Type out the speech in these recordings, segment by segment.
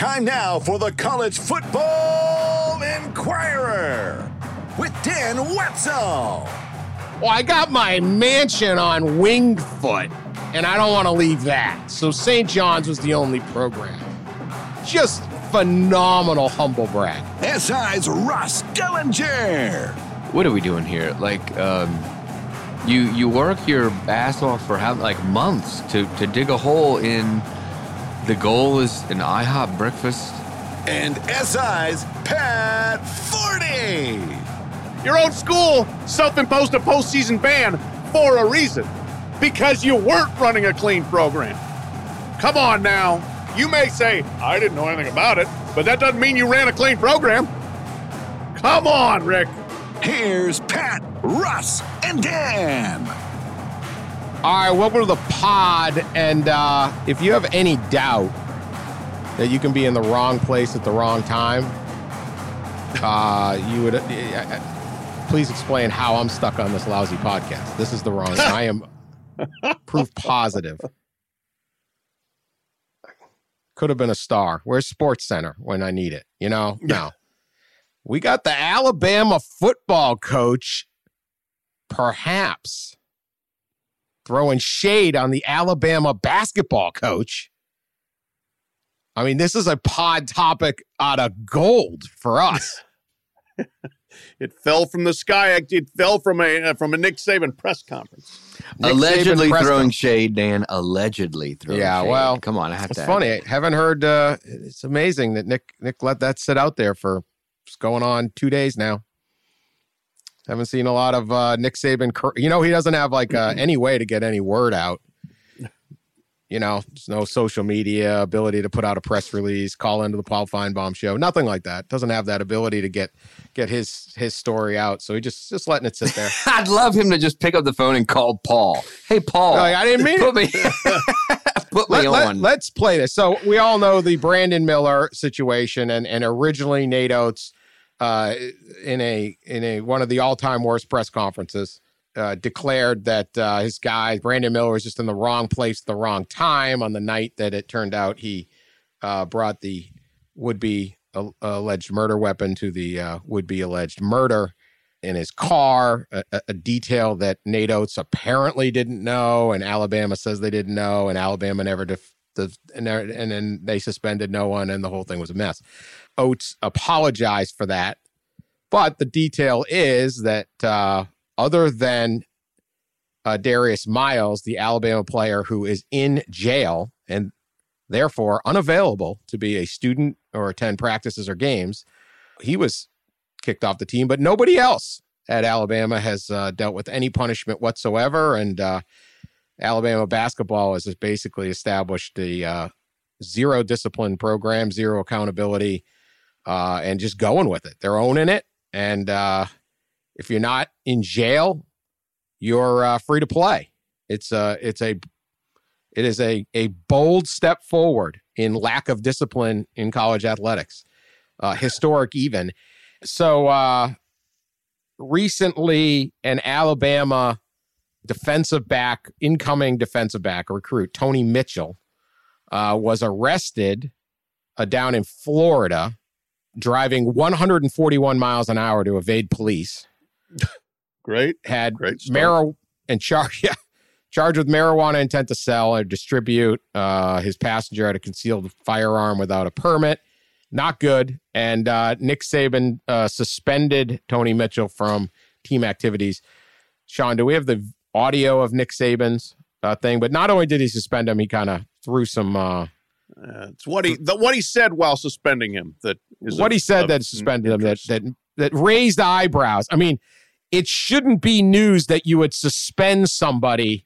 Time now for the College Football Inquirer with Dan Wetzel. Well, I got my mansion on Winged Foot, and I don't want to leave that. So St. John's was the only program. Just phenomenal humble brag. SI's Russ Dellinger. What are we doing here? Like, you work your ass off for months to dig a hole in. The goal is an IHOP breakfast. And SI's Pat Forty. Your old school self-imposed a postseason ban for a reason. Because you weren't running a clean program. Come on now. You may say, I didn't know anything about it, but that doesn't mean you ran a clean program. Come on, Rick. Here's Pat, Russ, and Dan. All right, welcome to the pod. And if you have any doubt that you can be in the wrong place at the wrong time, you would please explain how I'm stuck on this lousy podcast. This is the wrong. I am proof positive. Could have been a star. Where's Sports Center when I need it? You know? No. We got the Alabama football coach, perhaps, throwing shade on the Alabama basketball coach. I mean, this is a pod topic out of gold for us. It fell from the sky. It fell from a Nick Saban press conference. Allegedly throwing shade, Dan. Allegedly throwing shade. Yeah, well, come on. I have to. It's funny. I haven't heard. It's amazing that Nick let that sit out there for it's going on 2 days now. Haven't seen a lot of Nick Saban. He doesn't have any way to get any word out. There's no social media ability to put out a press release, call into the Paul Feinbaum show, nothing like that. Doesn't have that ability to get his story out. So he just letting it sit there. I'd love him to just pick up the phone and call Paul. Hey, Paul. No, I didn't mean Put me on. Let's play this. So we all know the Brandon Miller situation, and originally Nate Oates, in one of the all-time worst press conferences, declared that his guy, Brandon Miller, was just in the wrong place at the wrong time on the night that it turned out he brought the would-be alleged murder weapon to the would-be alleged murder in his car, a detail that Nate Oates apparently didn't know, and Alabama says they didn't know, and Alabama never and then they suspended no one, and the whole thing was a mess. Oates apologized for that, but the detail is that other than Darius Miles, the Alabama player who is in jail and therefore unavailable to be a student or attend practices or games, he was kicked off the team, but nobody else at Alabama has dealt with any punishment whatsoever. And Alabama basketball has basically established a zero discipline program, zero accountability, and just going with it. They're owning it. And if you're not in jail, you're free to play. It is a bold step forward in lack of discipline in college athletics, historic even. So recently, an Alabama incoming defensive back recruit, Tony Mitchell, was arrested down in Florida, driving 141 miles an hour to evade police. Great. Had Great start. Charged with marijuana intent to sell or distribute. His passenger had a concealed firearm without a permit. Not good. And Nick Saban suspended Tony Mitchell from team activities. Sean, do we have the audio of Nick Saban's thing? But not only did he suspend him, he kind of threw some... it's what he said while suspending him. That suspended him that raised eyebrows. I mean, it shouldn't be news that you would suspend somebody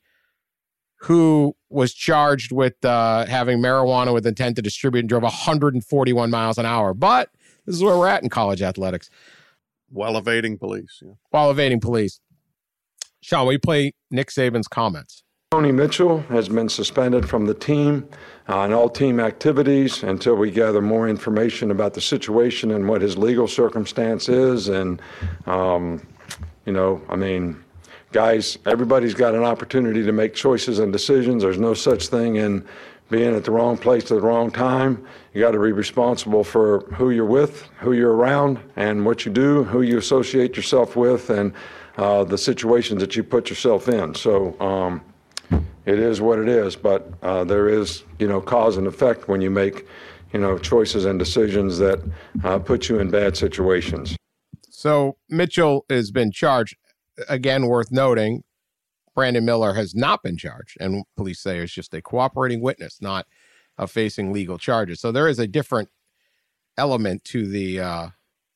who was charged with having marijuana with intent to distribute and drove 141 miles an hour. But this is where we're at in college athletics. While evading police. Yeah. While evading police. Sean, will you play Nick Saban's comments? Tony Mitchell has been suspended from the team and all team activities until we gather more information about the situation and what his legal circumstance is. And, guys, everybody's got an opportunity to make choices and decisions. There's no such thing in being at the wrong place at the wrong time. You got to be responsible for who you're with, who you're around, and what you do, who you associate yourself with, and the situations that you put yourself in. So it is what it is, but there is, cause and effect when you make, choices and decisions that put you in bad situations. So Mitchell has been charged. Again, worth noting, Brandon Miller has not been charged, and police say it's just a cooperating witness, not facing legal charges. So there is a different element to the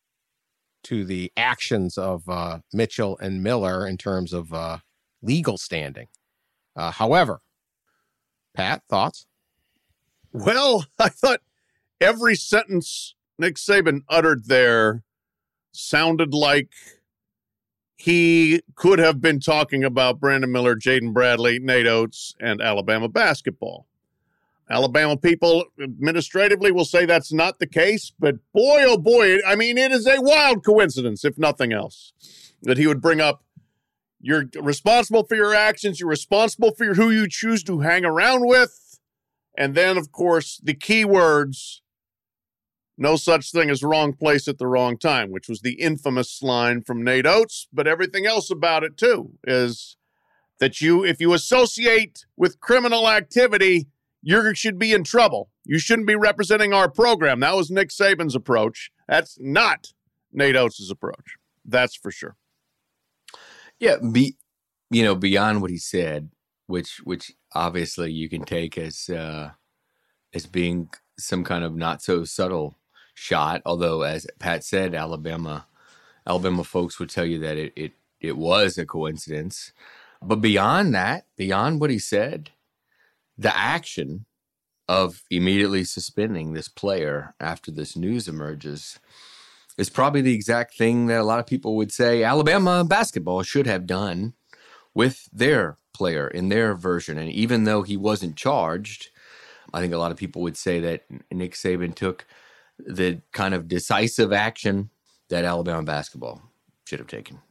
actions of Mitchell and Miller in terms of legal standing. However, Pat, thoughts? Well, I thought every sentence Nick Saban uttered there sounded like he could have been talking about Brandon Miller, Jaden Bradley, Nate Oates, and Alabama basketball. Alabama people administratively will say that's not the case, but boy, oh boy, I mean, it is a wild coincidence, if nothing else, that he would bring up you're responsible for your actions, you're responsible for who you choose to hang around with, and then, of course, the key words, no such thing as wrong place at the wrong time, which was the infamous line from Nate Oates, but everything else about it, too, is that if you associate with criminal activity, you should be in trouble. You shouldn't be representing our program. That was Nick Saban's approach. That's not Nate Oates' approach. That's for sure. Yeah, beyond what he said, which obviously you can take as being some kind of not so subtle shot. Although, as Pat said, Alabama folks would tell you that it was a coincidence. But beyond that, beyond what he said, the action of immediately suspending this player after this news emerges is probably the exact thing that a lot of people would say Alabama basketball should have done with their player in their version. And even though he wasn't charged, I think a lot of people would say that Nick Saban took the kind of decisive action that Alabama basketball should have taken.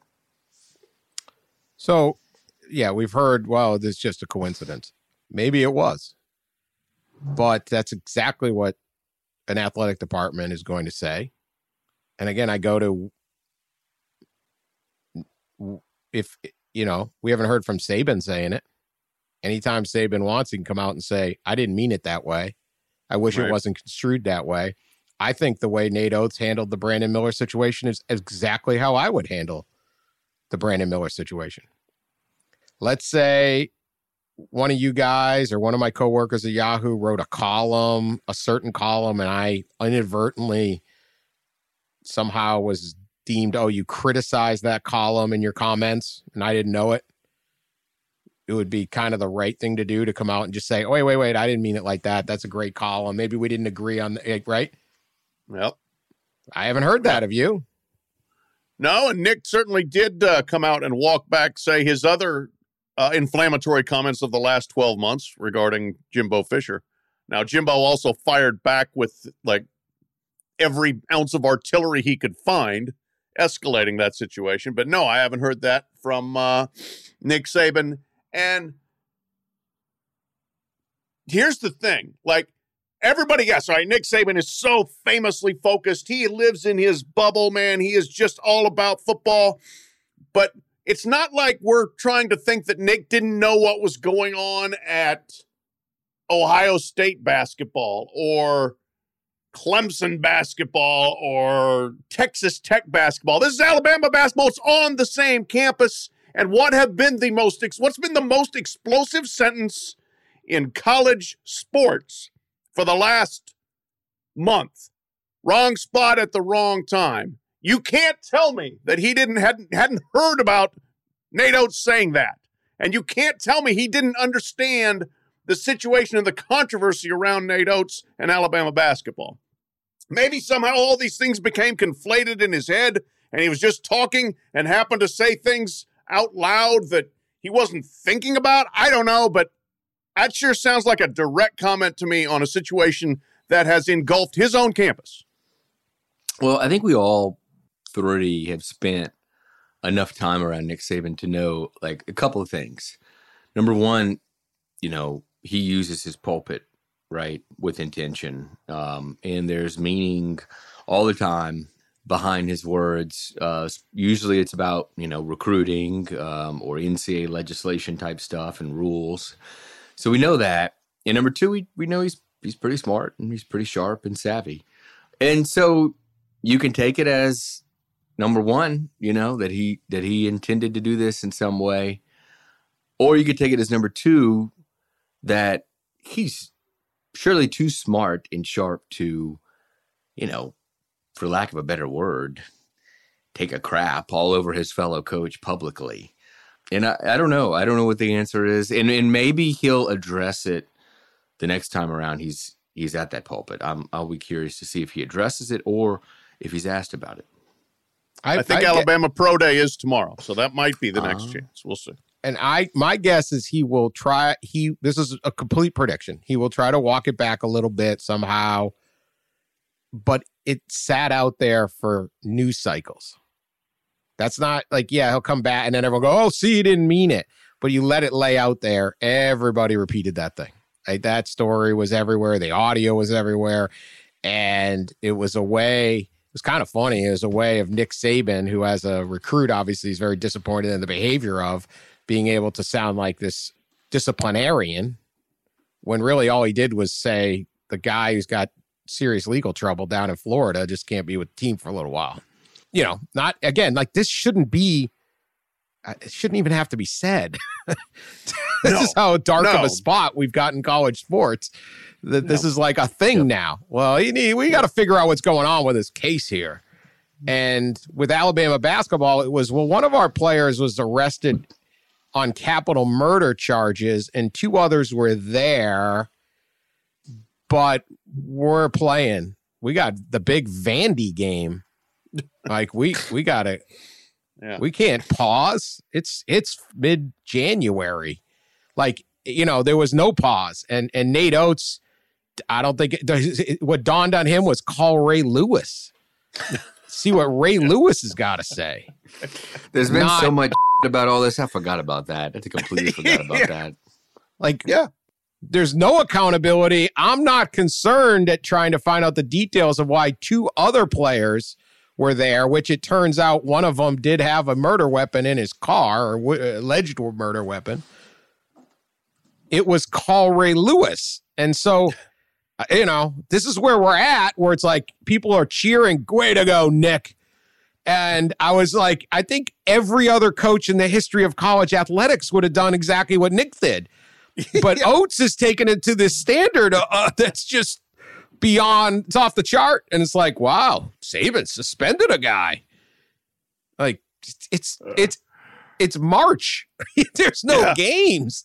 So, yeah, we've heard, well, this is just a coincidence. Maybe it was. But that's exactly what an athletic department is going to say. And again, I go to, if, we haven't heard from Saban saying it. Anytime Saban wants, he can come out and say, I didn't mean it that way. I wish it wasn't construed that way. I think the way Nate Oates handled the Brandon Miller situation is exactly how I would handle the Brandon Miller situation. Let's say one of you guys or one of my coworkers at Yahoo wrote a certain column, and I inadvertently somehow was deemed, you criticized that column in your comments, and I didn't know it. It would be kind of the right thing to do to come out and just say, oh, wait, I didn't mean it like that. That's a great column. Maybe we didn't agree on it, right? Yep. I haven't heard that of you. No, and Nick certainly did come out and walk back, say his other inflammatory comments of the last 12 months regarding Jimbo Fisher. Now, Jimbo also fired back with every ounce of artillery he could find, escalating that situation. But no, I haven't heard that from Nick Saban. And here's the thing, everybody, yes, all right, Nick Saban is so famously focused. He lives in his bubble, man. He is just all about football. But it's not like we're trying to think that Nick didn't know what was going on at Ohio State basketball or Clemson basketball or Texas Tech basketball. This is Alabama basketball. It's on the same campus. And what's been the most explosive sentence in college sports for the last month? Wrong spot at the wrong time. You can't tell me that he hadn't heard about Nate Oates saying that. And you can't tell me he didn't understand the situation and the controversy around Nate Oates and Alabama basketball. Maybe somehow all these things became conflated in his head and he was just talking and happened to say things out loud that he wasn't thinking about. I don't know, but that sure sounds like a direct comment to me on a situation that has engulfed his own campus. Well, I think we all three have spent enough time around Nick Saban to know a couple of things. Number one, he uses his pulpit right, with intention. And there's meaning all the time behind his words. Usually it's about, recruiting or NCAA legislation type stuff and rules. So we know that. And number two, we know he's pretty smart and he's pretty sharp and savvy. And so you can take it as number one, that he intended to do this in some way. Or you could take it as number two, that he's surely too smart and sharp to, for lack of a better word, take a crap all over his fellow coach publicly. And I don't know. I don't know what the answer is. And maybe he'll address it the next time around he's at that pulpit. I'll be curious to see if he addresses it or if he's asked about it. I think Alabama Pro Day is tomorrow, so that might be the next chance. We'll see. And my guess is he will try. This is a complete prediction. He will try to walk it back a little bit somehow, but it sat out there for news cycles. That's not like, he'll come back and then everyone go, oh, see, he didn't mean it. But you let it lay out there. Everybody repeated that thing. Like, that story was everywhere. The audio was everywhere. And it was a way, it was kind of funny. It was a way of Nick Saban, who as a recruit, obviously is very disappointed in the behavior of being able to sound like this disciplinarian when really all he did was say the guy who's got serious legal trouble down in Florida just can't be with the team for a little while. Not again, like this shouldn't be, it shouldn't even have to be said. This is how dark of a spot we've got in college sports. This is like a thing now. Well, we got to figure out what's going on with this case here. And with Alabama basketball, it was, one of our players was arrested on capital murder charges and two others were there, but we're playing. We got the big Vandy game. Like we got to, we can't pause. It's mid-January. Like, there was no pause. And Nate Oates, I don't think what dawned on him was call Ray Lewis. See what Ray Lewis has got to say. There's been so much about all this. I forgot about that. I completely forgot about that. Like, there's no accountability. I'm not concerned at trying to find out the details of why two other players were there, which it turns out one of them did have a murder weapon in his car, or alleged murder weapon. It was call Ray Lewis. And so, this is where we're at, where it's like people are cheering, way to go, Nick. And I was like, I think every other coach in the history of college athletics would have done exactly what Nick did. But Oates has taken it to this standard that's just beyond, it's off the chart. And it's like, wow, Saban suspended a guy. Like, it's March. There's no games.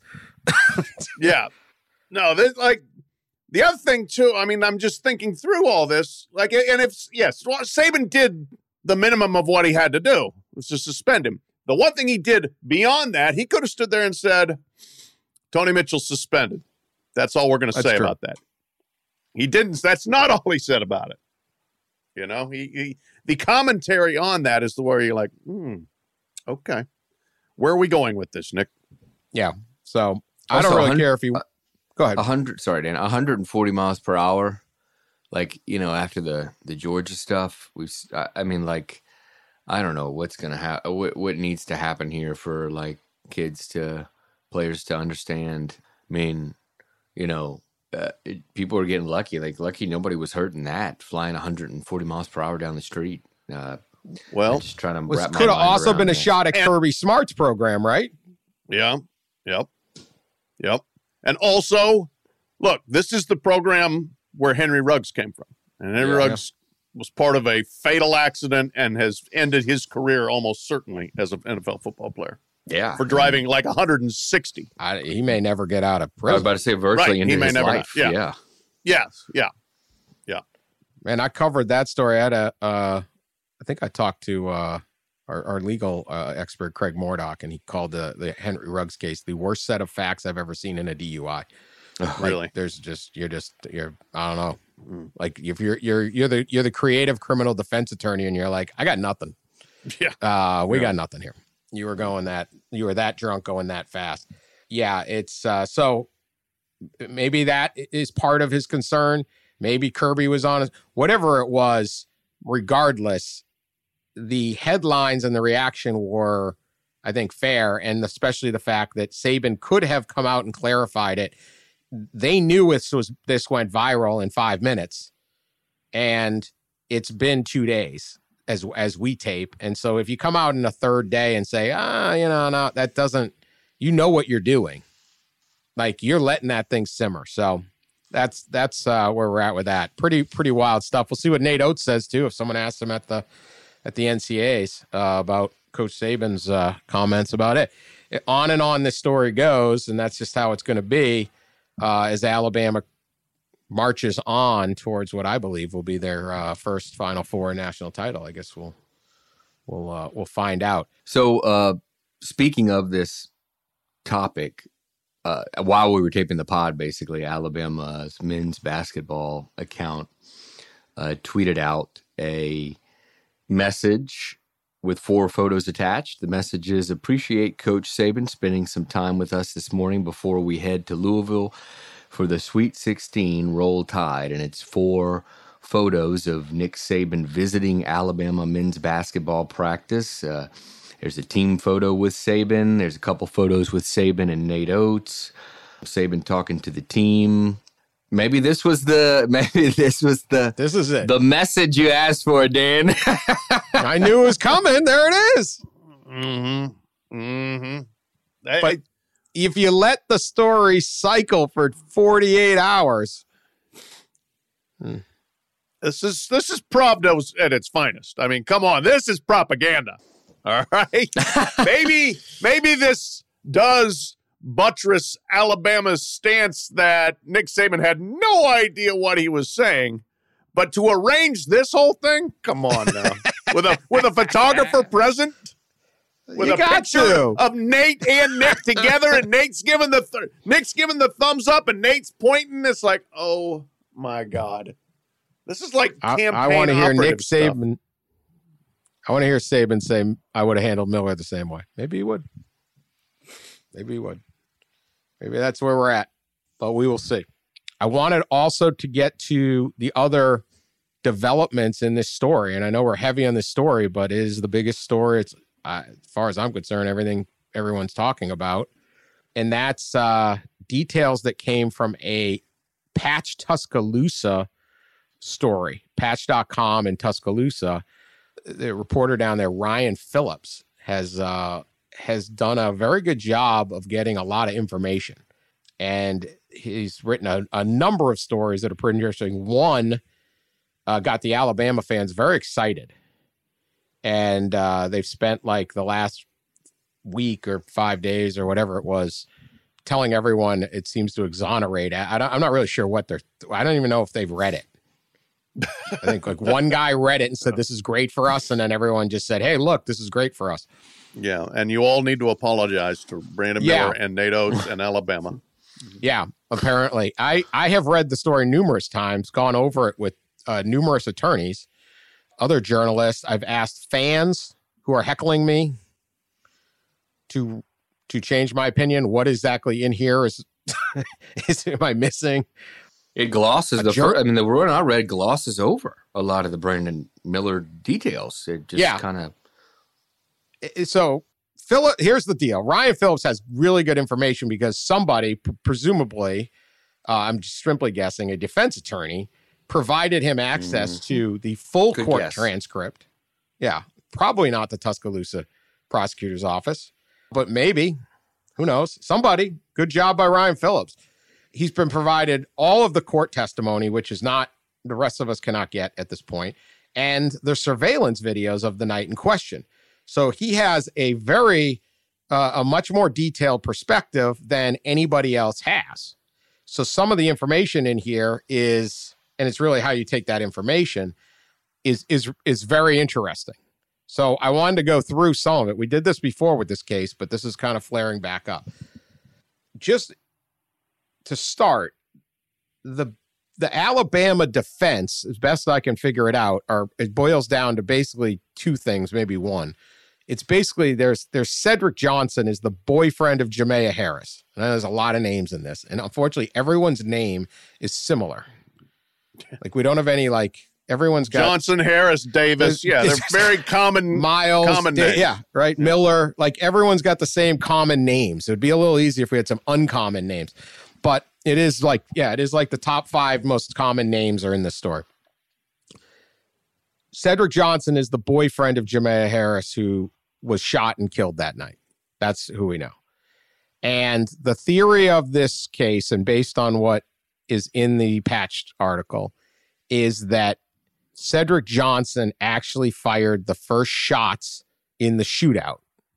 No, there's like the other thing too. I mean, I'm just thinking through all this. Like, and Saban did the minimum of what he had to do, was to suspend him. The one thing he did beyond that, he could have stood there and said, Tony Mitchell's suspended. That's all we're going to say about that. He didn't. That's not all he said about it. The commentary on that is the where you're like, okay, where are we going with this, Nick? Yeah. So I don't really care if you go ahead. 140 miles per hour. Like, after the Georgia stuff, I don't know what's going to happen, what needs to happen here for like players to understand. I mean, people are getting lucky. Like, lucky nobody was hurt in that, flying 140 miles per hour down the street. Just trying to wrap my mind around. Could have also been a shot at Kirby Smart's program, right? Yeah. Yep. And also, look, this is the program where Henry Ruggs came from. And Henry Ruggs was part of a fatal accident and has ended his career almost certainly as an NFL football player. Yeah. For driving like 160. He may never get out of prison. I was about to say virtually into his life. Yeah. Yes. Yeah. Man, I covered that story. I had I think I talked to our legal expert, Craig Mordock, and he called the Henry Ruggs case the worst set of facts I've ever seen in a DUI. Really? You're I don't know. Like, if you're the creative criminal defense attorney and you're like, I got nothing. Yeah. We got nothing here. You were that drunk going that fast. Yeah, it's so maybe that is part of his concern. Maybe Kirby was on it. Whatever it was, regardless, the headlines and the reaction were, I think, fair, and especially the fact that Saban could have come out and clarified it. They knew this went viral in 5 minutes, and it's been 2 days as we tape. And so if you come out in a third day and say, no, that doesn't, what you're doing. Like, you're letting that thing simmer. So that's where we're at with that. Pretty wild stuff. We'll see what Nate Oates says too. If someone asks him at the NCAAs about Coach Saban's comments about it. On and on this story goes, and that's just how it's going to be as Alabama marches on towards what I believe will be their first Final Four national title. I guess we'll find out. So speaking of this topic, while we were taping the pod, basically, Alabama's men's basketball account tweeted out a message with 4 photos attached. The message is, appreciate Coach Saban spending some time with us this morning before we head to Louisville for the Sweet 16 Roll Tide. And it's 4 photos of Nick Saban visiting Alabama men's basketball practice. There's a team photo with Saban. There's a couple photos with Saban and Nate Oates. Saban talking to the team. This is it. The message you asked for, Dan. I knew it was coming. There it is. But if you let the story cycle for 48 hours. This is Pravda at its finest. I mean, come on. This is propaganda. All right. maybe this does buttress Alabama's stance that Nick Saban had no idea what he was saying, but to arrange this whole thing, come on now, with a photographer present, with a picture of Nate and Nick together, and Nick's giving the thumbs up, and Nate's pointing. It's like, oh my God, this is like campaign. I want to hear Nick stuff. Saban. I want to hear Saban say, I would have handled Miller the same way. Maybe he would. Maybe that's where we're at, but we will see. I wanted also to get to the other developments in this story, and I know we're heavy on this story, but it is the biggest story. It's, as far as I'm concerned, everything everyone's talking about, and that's details that came from a Patch Tuscaloosa story, Patch.com in Tuscaloosa. The reporter down there, Ryan Phillips, has done a very good job of getting a lot of information. And he's written a number of stories that are pretty interesting. One got the Alabama fans very excited. And they've spent like the last week or 5 days or whatever it was telling everyone it seems to exonerate. I'm not really sure what I don't even know if they've read it. I think like one guy read it and said, this is great for us. And then everyone just said, hey, look, this is great for us. Yeah, and you all need to apologize to Brandon Miller and Nate Oates and Alabama. Yeah, apparently. I have read the story numerous times, gone over it with numerous attorneys, other journalists. I've asked fans who are heckling me to change my opinion. What exactly in here am I missing? It glosses the one I read glosses over a lot of the Brandon Miller details. It just kind of. So, here's the deal. Ryan Phillips has really good information because somebody, presumably, I'm just simply guessing, a defense attorney, provided him access to the full court transcript. Yeah, probably not the Tuscaloosa prosecutor's office, but maybe, who knows? Somebody. Good job by Ryan Phillips. He's been provided all of the court testimony, which is not, the rest of us cannot get at this point, and the surveillance videos of the night in question. So he has a much more detailed perspective than anybody else has. So some of the information in here is, and it's really how you take that information, is very interesting. So I wanted to go through some of it. We did this before with this case, but this is kind of flaring back up. Just to start, the Alabama defense, as best I can figure it out, it boils down to basically two things, maybe one. It's basically there's Cedric Johnson is the boyfriend of Jamea Harris. And there's a lot of names in this. And unfortunately, everyone's name is similar. Like, we don't have any, like, everyone's got Johnson, Harris, Davis. Yeah, they're very common. Miles. Common names. Yeah, right. Yeah. Miller. Like, everyone's got the same common names. It would be a little easier if we had some uncommon names. But it is like the top 5 most common names are in this story. Cedric Johnson is the boyfriend of Jamea Harris, who was shot and killed that night. That's who we know. And the theory of this case, and based on what is in the Patched article, is that Cedric Johnson actually fired the first shots in the shootout.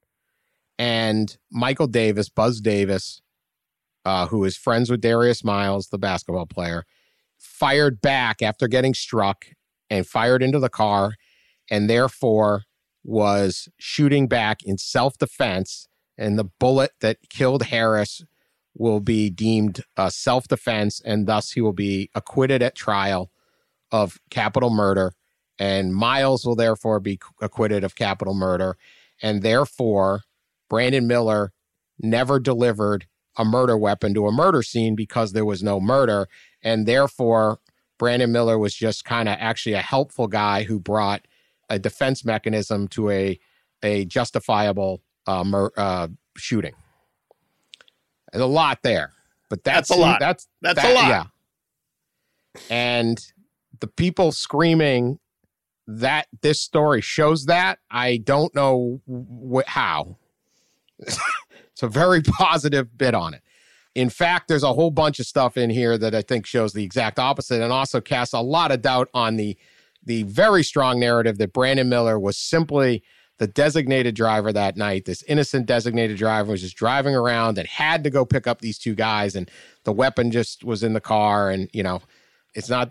And Michael Davis, Buzz Davis, who is friends with Darius Miles, the basketball player, fired back after getting struck and fired into the car, and therefore was shooting back in self-defense. And the bullet that killed Harris will be deemed self-defense, and thus he will be acquitted at trial of capital murder. And Miles will therefore be acquitted of capital murder. And therefore, Brandon Miller never delivered a murder weapon to a murder scene because there was no murder. And therefore, Brandon Miller was just kind of actually a helpful guy who brought a defense mechanism to a justifiable shooting. There's a lot there, but that's a lot. That's a lot. Yeah. And the people screaming that this story shows that, I don't know how. It's a very positive bit on it. In fact, there's a whole bunch of stuff in here that I think shows the exact opposite, and also casts a lot of doubt on the very strong narrative that Brandon Miller was simply the designated driver that night. This innocent designated driver was just driving around and had to go pick up these 2 guys, and the weapon just was in the car. And, you know, it's not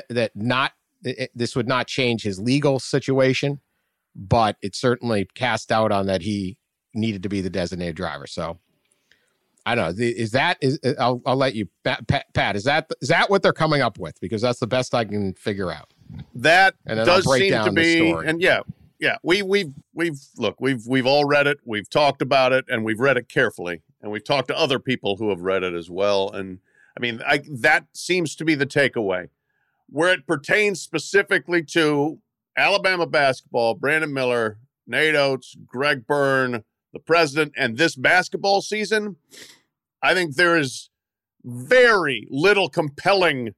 this would not change his legal situation, but it certainly cast doubt on that he needed to be the designated driver. So I don't know. I'll let you, Pat, is that what they're coming up with? Because that's the best I can figure out. That does seem to be, and yeah, we've all read it, we've talked about it, and we've read it carefully, and we've talked to other people who have read it as well. And I mean, that seems to be the takeaway. Where it pertains specifically to Alabama basketball, Brandon Miller, Nate Oates, Greg Byrne, the president, and this basketball season, I think there is very little compelling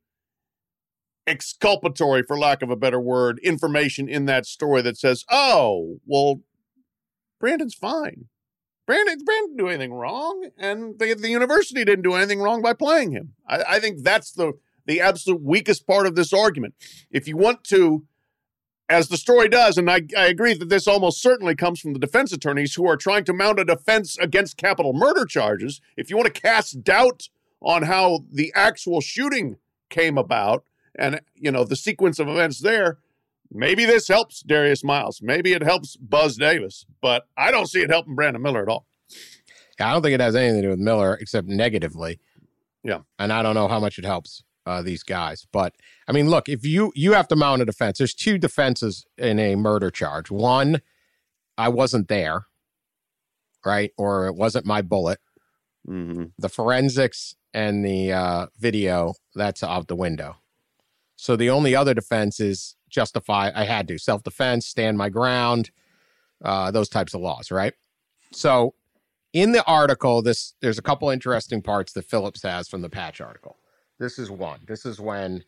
exculpatory, for lack of a better word, information in that story that says, oh, well, Brandon's fine. Brandon didn't do anything wrong, and the university didn't do anything wrong by playing him. I think that's the absolute weakest part of this argument. If you want to, as the story does, and I agree that this almost certainly comes from the defense attorneys who are trying to mount a defense against capital murder charges, if you want to cast doubt on how the actual shooting came about and, you know, the sequence of events there, maybe this helps Darius Miles. Maybe it helps Buzz Davis, but I don't see it helping Brandon Miller at all. Yeah, I don't think it has anything to do with Miller except negatively. Yeah. And I don't know how much it helps these guys. But, I mean, look, if you have to mount a defense, there's 2 defenses in a murder charge. One, I wasn't there, right? Or it wasn't my bullet. Mm-hmm. The forensics and the video, that's out the window. So the only other defense is I had to. Self-defense, stand my ground, those types of laws, right? So in the article, there's a couple interesting parts that Phillips has from the Patch article. This is one. This is when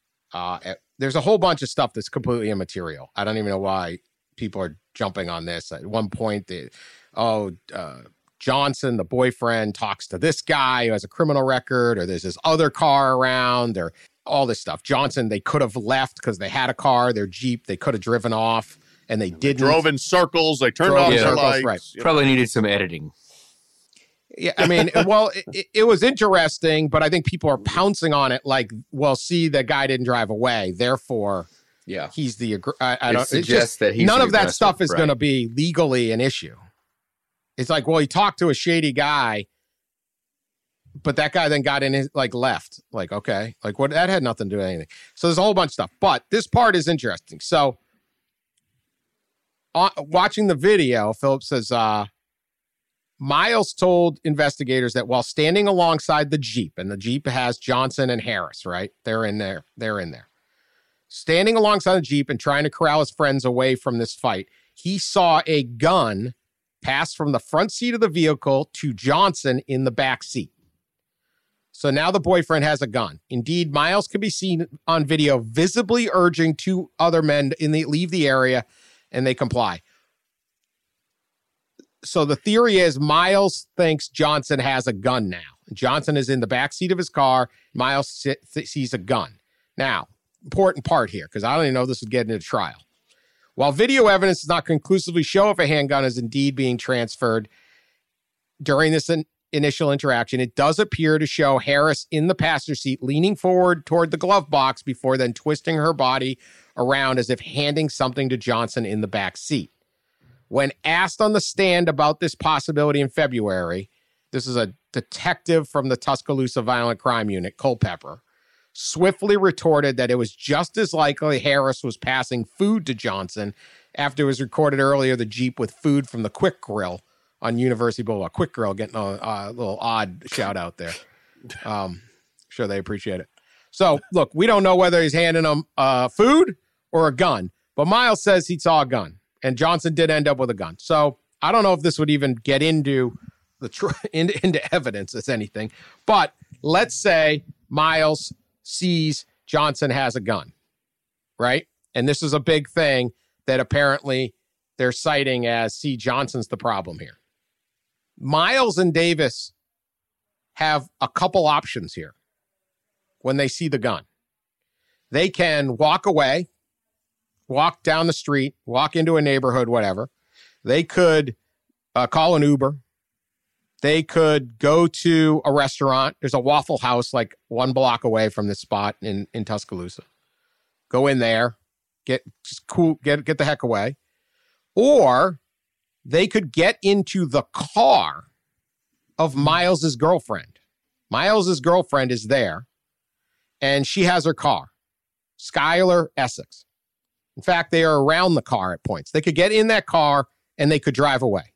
there's a whole bunch of stuff that's completely immaterial. I don't even know why people are jumping on this. At one point, Johnson, the boyfriend, talks to this guy who has a criminal record, or there's this other car around, or all this stuff. Johnson, they could have left because they had a car, their Jeep, they could have driven off, and they didn't. They drove in circles, they turned off their lights. Right. Probably needed some editing. Yeah, I mean, well, it was interesting, but I think people are pouncing on it like, well, see, that guy didn't drive away, therefore, yeah, he's the. I don't suggest that he's none of that stuff is right. going to be legally an issue. It's like, well, he talked to a shady guy, but that guy then got in his left. Like, okay, like what? That had nothing to do with anything. So there's a whole bunch of stuff, but this part is interesting. So watching the video, Philip says, Miles told investigators that while standing alongside the Jeep, and the Jeep has Johnson and Harris, right? They're in there. Standing alongside the Jeep and trying to corral his friends away from this fight, he saw a gun pass from the front seat of the vehicle to Johnson in the back seat. So now the boyfriend has a gun. Indeed, Miles can be seen on video visibly urging two other men to leave the area, and they comply. So the theory is Miles thinks Johnson has a gun now. Johnson is in the back seat of his car. Miles sees a gun. Now, important part here, because I don't even know if this would get into trial. While video evidence does not conclusively show if a handgun is indeed being transferred during this initial interaction, it does appear to show Harris in the passenger seat leaning forward toward the glove box before then twisting her body around as if handing something to Johnson in the back seat. When asked on the stand about this possibility in February, this is a detective from the Tuscaloosa Violent Crime Unit, Culpepper, swiftly retorted that it was just as likely Harris was passing food to Johnson after it was recorded earlier the Jeep with food from the Quick Grill on University Boulevard. Quick Grill, getting a little odd shout out there. Sure they appreciate it. So, look, we don't know whether he's handing them food or a gun, but Miles says he saw a gun, and Johnson did end up with a gun. So I don't know if this would even get into into evidence as anything, but let's say Miles sees Johnson has a gun, right? And this is a big thing that apparently they're citing as, see, Johnson's the problem here. Miles and Davis have a couple options here when they see the gun. They can walk away, walk down the street, walk into a neighborhood, whatever. They could call an Uber. They could go to a restaurant. There's a Waffle House like 1 block away from this spot in Tuscaloosa. Go in there, get the heck away. Or they could get into the car of Miles's girlfriend. Miles's girlfriend is there, and she has her car, Skylar Essex. In fact, they are around the car at points. They could get in that car, and they could drive away.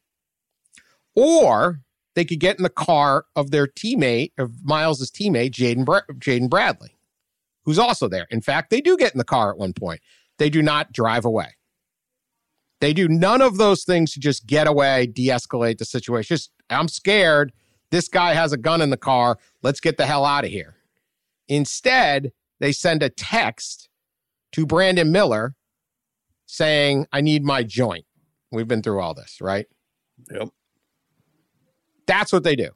Or they could get in the car of their teammate, of Miles's teammate, Jaden Bradley, who's also there. In fact, they do get in the car at one point. They do not drive away. They do none of those things to just get away, de-escalate the situation. Just, I'm scared. This guy has a gun in the car. Let's get the hell out of here. Instead, they send a text to Brandon Miller saying, I need my joint. We've been through all this, right? Yep. That's what they do.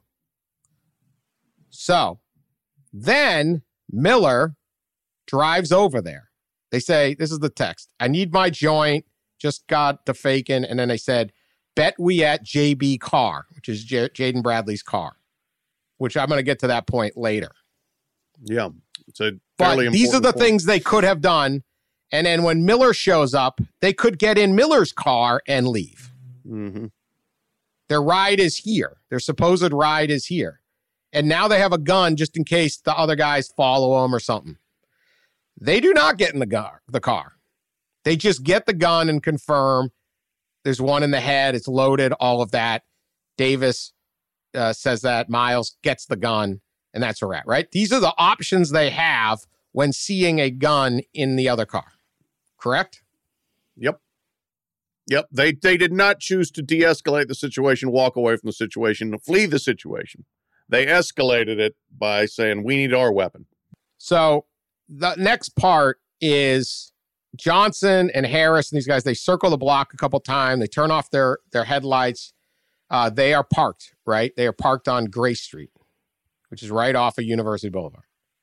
So then Miller drives over there. They say, this is the text. I need my joint. Just got the faking. And then they said, bet we at JB car, which is Jaden Bradley's car, which I'm going to get to that point later. Yeah. It's a but these are the things they could have done. And then when Miller shows up, they could get in Miller's car and leave. Mm-hmm. Their ride is here. Their supposed ride is here. And now they have a gun just in case the other guys follow them or something. They do not get in the car. They just get the gun and confirm there's one in the head. It's loaded, all of that. Davis says that. Miles gets the gun, and that's a wrap, right? These are the options they have when seeing a gun in the other car. Correct? Yep. They did not choose to de-escalate the situation, walk away from the situation, flee the situation. They escalated it by saying, we need our weapon. So the next part is Johnson and Harris and these guys, they circle the block a couple times. They turn off their headlights. They are parked, right? They are parked on Grace Street, which is right off of University Boulevard.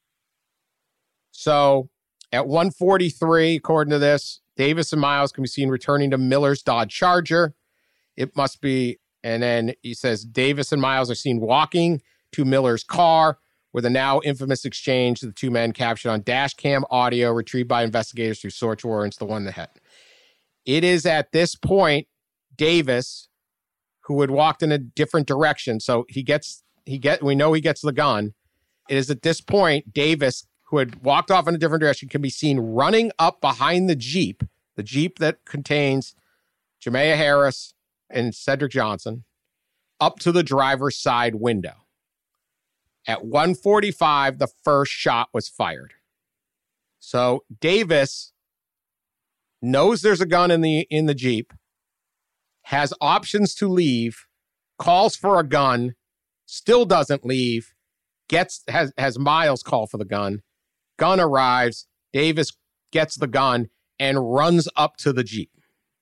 So at 1:43, according to this, Davis and Miles can be seen returning to Miller's Dodge Charger. It must be, and then he says Davis and Miles are seen walking to Miller's car, where the now infamous exchange of the two men captured on dash cam audio retrieved by investigators through search warrants, the one in the head. It is at this point, Davis, who had walked in a different direction, so we know he gets the gun. It is at this point, Davis, who had walked off in a different direction, can be seen running up behind the Jeep that contains Jamea Harris and Cedric Johnson up to the driver's side window. At 1:45, the first shot was fired. So Davis knows there's a gun in the Jeep, has options to leave, calls for a gun, still doesn't leave, has Miles call for the gun. Gun arrives, Davis gets the gun and runs up to the Jeep.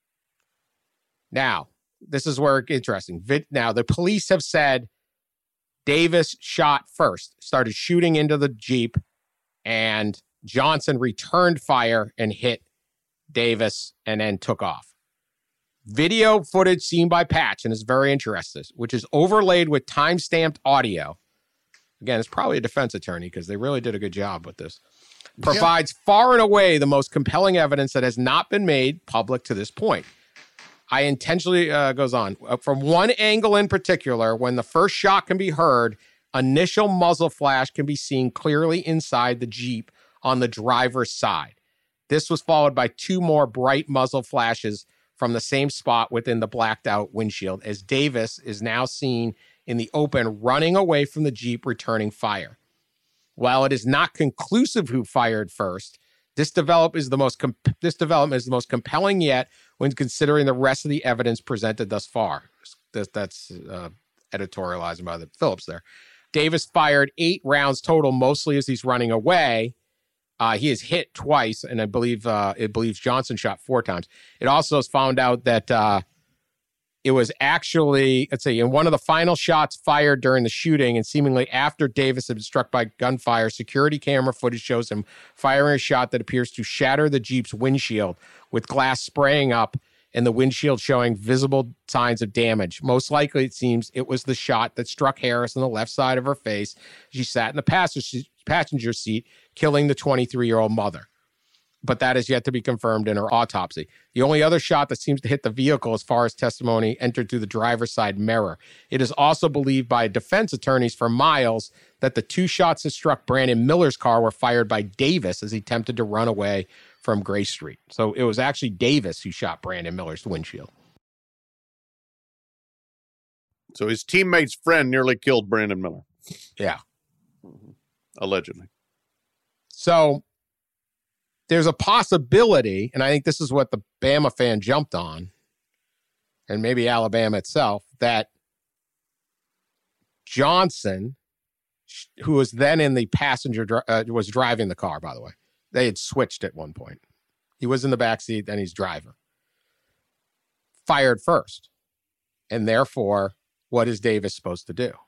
Now, this is where it's interesting. Now, the police have said Davis shot first, started shooting into the Jeep, and Johnson returned fire and hit Davis and then took off. Video footage seen by Patch, and is very interesting, which is overlaid with time-stamped audio. Again, it's probably a defense attorney because they really did a good job with this. Provides far and away the most compelling evidence that has not been made public to this point. I intentionally, goes on, from one angle in particular, when the first shot can be heard, initial muzzle flash can be seen clearly inside the Jeep on the driver's side. This was followed by two more bright muzzle flashes from the same spot within the blacked out windshield, as Davis is now seen in the open running away from the Jeep, returning fire. While it is not conclusive who fired first, this development is the most compelling yet when considering the rest of the evidence presented thus far. That's editorializing by the Phillips there. Davis fired 8 rounds total, mostly as he's running away. He is hit twice, and I believe it believes Johnson shot 4 times. It also is found out that it was actually, let's see, in one of the final shots fired during the shooting and seemingly after Davis had been struck by gunfire, security camera footage shows him firing a shot that appears to shatter the Jeep's windshield, with glass spraying up and the windshield showing visible signs of damage. Most likely, it seems, it was the shot that struck Harris on the left side of her face. She sat in the passenger seat, killing the 23-year-old mother. But that is yet to be confirmed in her autopsy. The only other shot that seems to hit the vehicle, as far as testimony, entered through the driver's side mirror. It is also believed by defense attorneys for Miles that the 2 shots that struck Brandon Miller's car were fired by Davis as he attempted to run away from Gray Street. So it was actually Davis who shot Brandon Miller's windshield. So his teammate's friend nearly killed Brandon Miller. Yeah. Allegedly. So there's a possibility, and I think this is what the Bama fan jumped on, and maybe Alabama itself, that Johnson, who was then in the passenger, was driving the car, by the way. They had switched at one point. He was in the backseat, then he's driver. Fired first. And therefore, what is Davis supposed to do?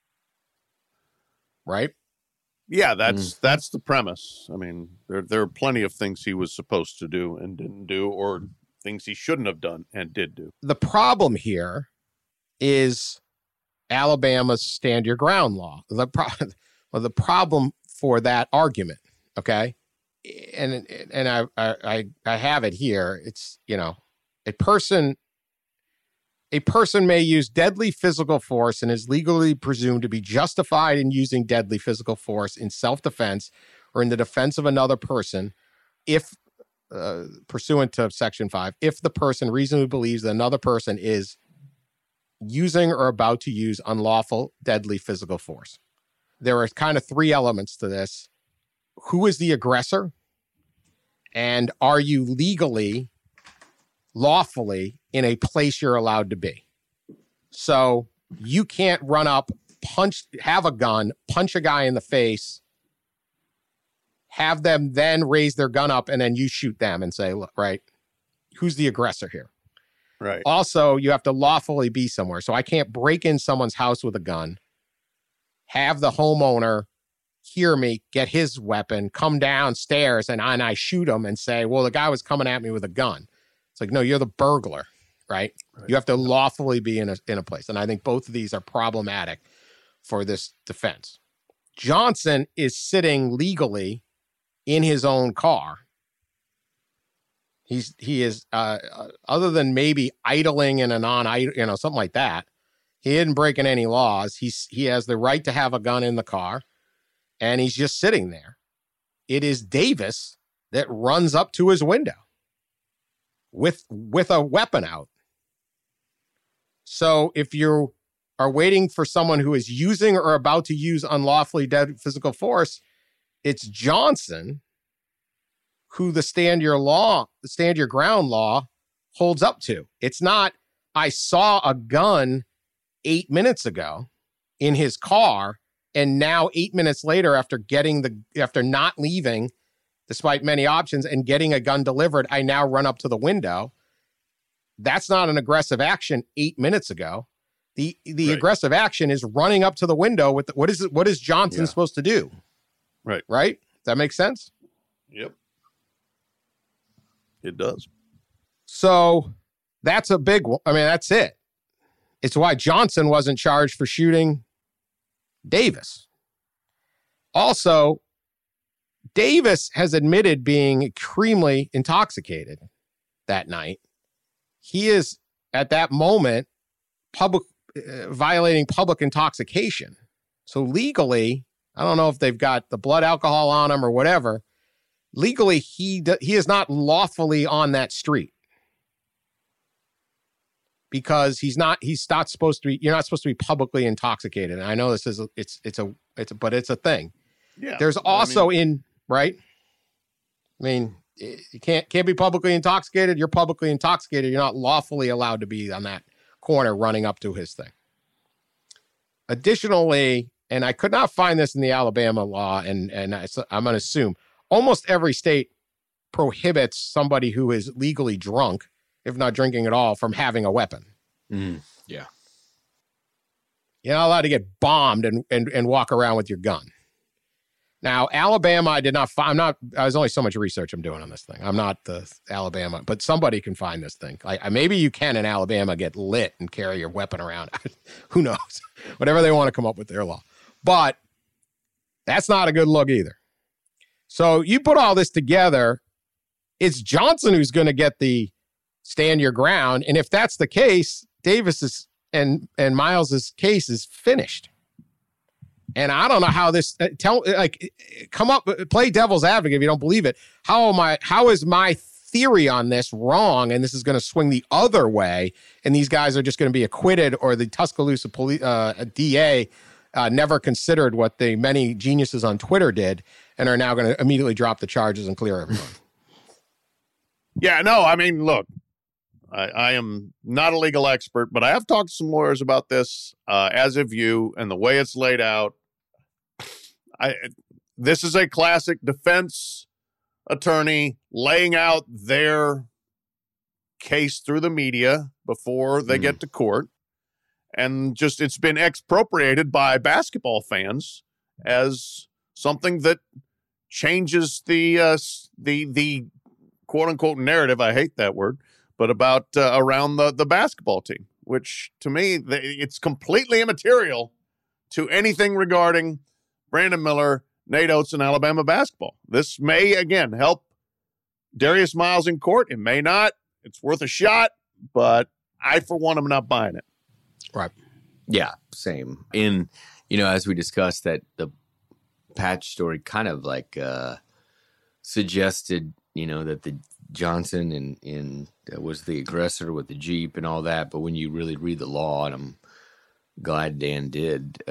Right? Yeah, that's the premise. I mean, there are plenty of things he was supposed to do and didn't do, or things he shouldn't have done and did do. The problem here is Alabama's stand your ground law. The problem for that argument, okay, and I have it here. It's, you know, a person may use deadly physical force and is legally presumed to be justified in using deadly physical force in self-defense or in the defense of another person if, pursuant to Section 5, if the person reasonably believes that another person is using or about to use unlawful deadly physical force. There are kind of 3 elements to this. Who is the aggressor? And are you legally, lawfully in a place you're allowed to be? So you can't run up, have a gun, punch a guy in the face, have them then raise their gun up, and then you shoot them and say, look, right, who's the aggressor here? Right. Also, you have to lawfully be somewhere. So I can't break in someone's house with a gun, have the homeowner hear me, get his weapon, come downstairs, and I shoot him and say, well, the guy was coming at me with a gun. It's like, no, you're the burglar, right? You have to lawfully be in a place. And I think both of these are problematic for this defense. Johnson is sitting legally in his own car. He is, other than maybe idling in a non-idle, something like that, he isn't breaking any laws. He has the right to have a gun in the car, and he's just sitting there. It is Davis that runs up to his window with a weapon out So if you are waiting for someone who is using or about to use unlawfully deadly physical force, it's Johnson who the stand your ground law holds up to. It's not, I saw a gun 8 minutes ago in his car, and now 8 minutes later, after not leaving, despite many options, and getting a gun delivered, I now run up to the window. That's not an aggressive action 8 minutes ago. The right. Aggressive action is running up to the window with what is Johnson supposed to do? Right. Right? Does that make sense? Yep. It does. So that's a big one. I mean, that's it. It's why Johnson wasn't charged for shooting Davis. Also, Davis has admitted being extremely intoxicated that night. He is, at that moment, violating public intoxication. So legally, I don't know if they've got the blood alcohol on him or whatever. Legally, he is not lawfully on that street because he's not supposed to be. You're not supposed to be publicly intoxicated. And I know this is but it's a thing. Yeah. There's also right. I mean, you can't be publicly intoxicated. You're publicly intoxicated. You're not lawfully allowed to be on that corner running up to his thing. Additionally, and I could not find this in the Alabama law, and I'm going to assume almost every state prohibits somebody who is legally drunk, if not drinking at all, from having a weapon. Yeah. You're not allowed to get bombed and walk around with your gun. Now, Alabama, I was only so much research I'm doing on this thing. I'm not the Alabama, but somebody can find this thing. Maybe you can in Alabama get lit and carry your weapon around. Who knows? Whatever they want to come up with their law. But that's not a good look either. So you put all this together, it's Johnson who's going to get the stand your ground. And if that's the case, Davis's and Miles's case is finished. And I don't know how this play devil's advocate if you don't believe it. How is my theory on this wrong? And this is going to swing the other way. And these guys are just going to be acquitted, or the Tuscaloosa DA never considered what the many geniuses on Twitter did and are now going to immediately drop the charges and clear everyone. Yeah, no, I mean, look, I am not a legal expert, but I have talked to some lawyers about this, as of you, and the way it's laid out. This is a classic defense attorney laying out their case through the media before they get to court. And just it's been expropriated by basketball fans as something that changes the quote unquote narrative. I hate that word, but about around the basketball team, which to me, it's completely immaterial to anything regarding Brandon Miller, Nate Oates, and Alabama basketball. This may, again, help Darius Miles in court. It may not. It's worth a shot, but I, for one, am not buying it. Right. Yeah, same. As we discussed, that the Patch story kind of suggested, that the Johnson and was the aggressor with the Jeep and all that. But when you really read the law, and I'm glad Dan did,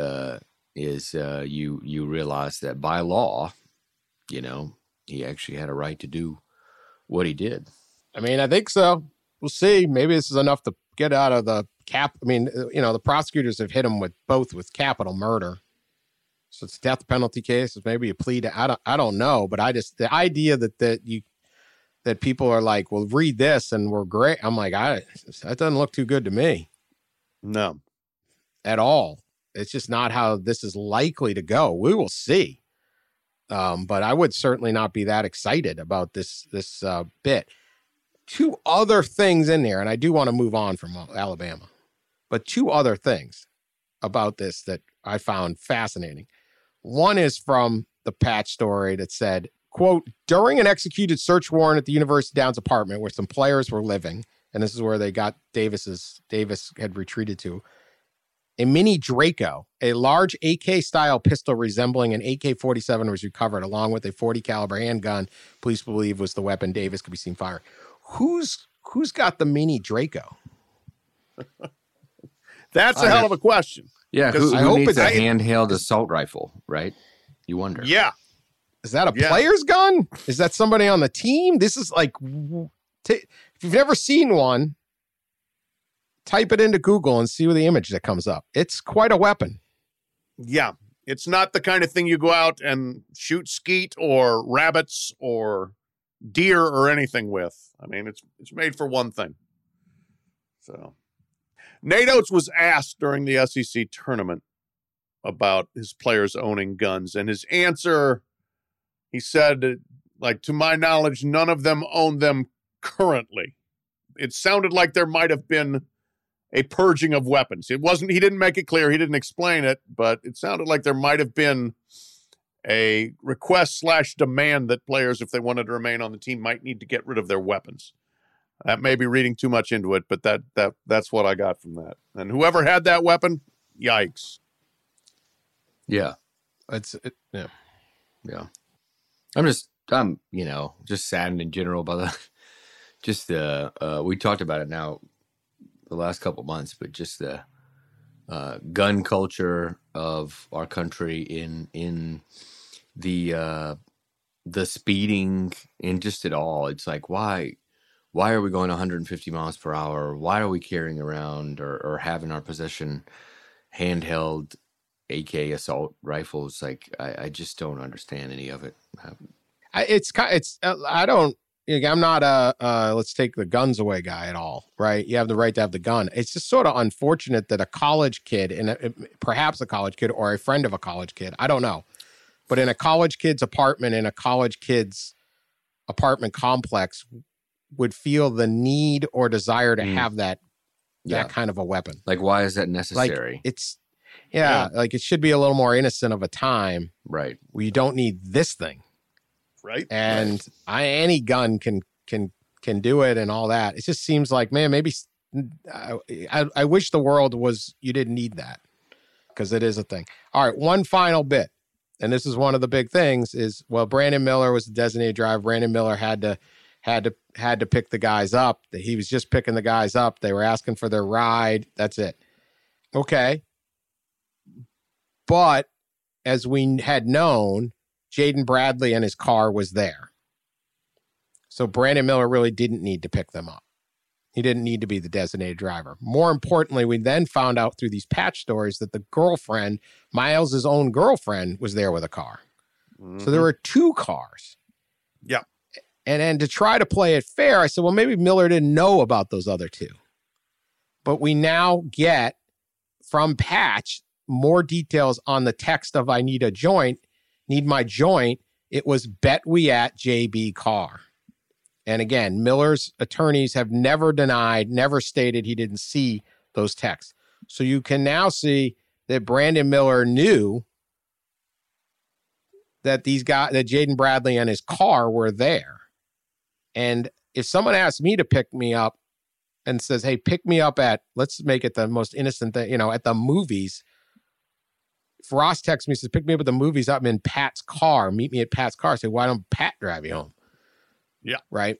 you realize that by law, he actually had a right to do what he did. I mean, I think so. We'll see. Maybe this is enough to get out of the cap. I mean, the prosecutors have hit him with capital murder. So it's a death penalty case. It's maybe a plea to, I don't know, but the idea that people are like, well, read this and we're great. I'm like, that doesn't look too good to me. No. At all. It's just not how this is likely to go. We will see. But I would certainly not be that excited about this bit. Two other things in there, and I do want to move on from Alabama, but two other things about this that I found fascinating. One is from the Patch story that said, quote, during an executed search warrant at the University Downs apartment where some players were living, and this is where they got Davis had retreated to, a mini Draco, a large AK-style pistol resembling an AK-47 was recovered, along with a .40 caliber handgun police believe was the weapon Davis could be seen firing. Who's got the mini Draco? That's a hell of a question. Yeah, Because who I hope needs a it's- handheld assault rifle, right? You wonder. Yeah. Is that a Yeah. player's gun? Is that somebody on the team? This is like, if you've never seen one, type it into Google and see the image that comes up. It's quite a weapon. Yeah. It's not the kind of thing you go out and shoot skeet or rabbits or deer or anything with. I mean, it's made for one thing. So, Nate Oates was asked during the SEC tournament about his players owning guns, and his answer, he said, like, to my knowledge, none of them own them currently. It sounded like there might have been a purging of weapons. It wasn't, he didn't make it clear, he didn't explain it, but it sounded like there might have been a request/demand that players, if they wanted to remain on the team, might need to get rid of their weapons. That may be reading too much into it, but that's what I got from that. And whoever had that weapon, yikes. Yeah. Yeah. Yeah. I'm just saddened in general by we talked about it now the last couple months, but just the gun culture of our country in the speeding and just it all. It's like, why are we going 150 miles per hour? Why are we carrying around or having our possession handheld AK assault rifles? Like, I just don't understand any of it. I'm not a let's take the guns away guy at all, right? You have the right to have the gun. It's just sort of unfortunate that a college kid, perhaps a college kid or a friend of a college kid, I don't know, but in a college kid's apartment, in a college kid's apartment complex, would feel the need or desire to have that kind of a weapon. Like, why is that necessary? Like, it's like it should be a little more innocent of a time, right? Where you don't need this thing. Right. And any gun can do it and all that. It just seems like, man, maybe I wish the world was, you didn't need that, because it is a thing. All right. One final bit. And this is one of the big things is, well, Brandon Miller was the designated driver. Brandon Miller had to pick the guys up. He was just picking the guys up. They were asking for their ride. That's it. Okay. But as we had known, Jaden Bradley and his car was there. So Brandon Miller really didn't need to pick them up. He didn't need to be the designated driver. More importantly, we then found out through these patch stories that the girlfriend, Miles' own girlfriend, was there with a car. Mm-hmm. So there were two cars. Yeah. And to try to play it fair, I said, well, maybe Miller didn't know about those other two. But we now get from Patch more details on the text of I need my joint. It was bet we at JB Carr. And again, Miller's attorneys have never stated he didn't see those texts. So you can now see that Brandon Miller knew that that Jaden Bradley and his car were there. And if someone asks me to pick me up and says, hey, pick me up let's make it the most innocent thing, at the movies. If Ross texts me, says, pick me up at the movies, I'm in Pat's car. Meet me at Pat's car. I say, why don't Pat drive you home? Yeah. Right.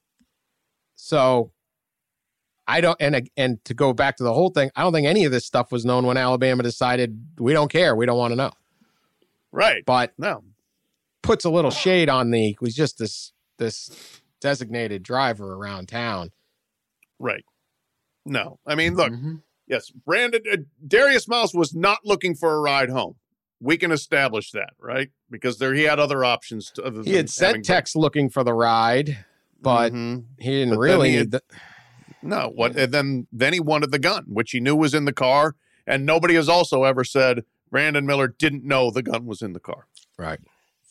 So I don't, and to go back to the whole thing, I don't think any of this stuff was known when Alabama decided we don't care. We don't want to know. Right. But no, puts a little shade on was just this designated driver around town. Right. No, I mean, look, yes, Darius Miles was not looking for a ride home. We can establish that, right? Because he had other options. He had sent texts looking for the ride, but he didn't really need the... No, and then he wanted the gun, which he knew was in the car, and nobody has also ever said Brandon Miller didn't know the gun was in the car. Right.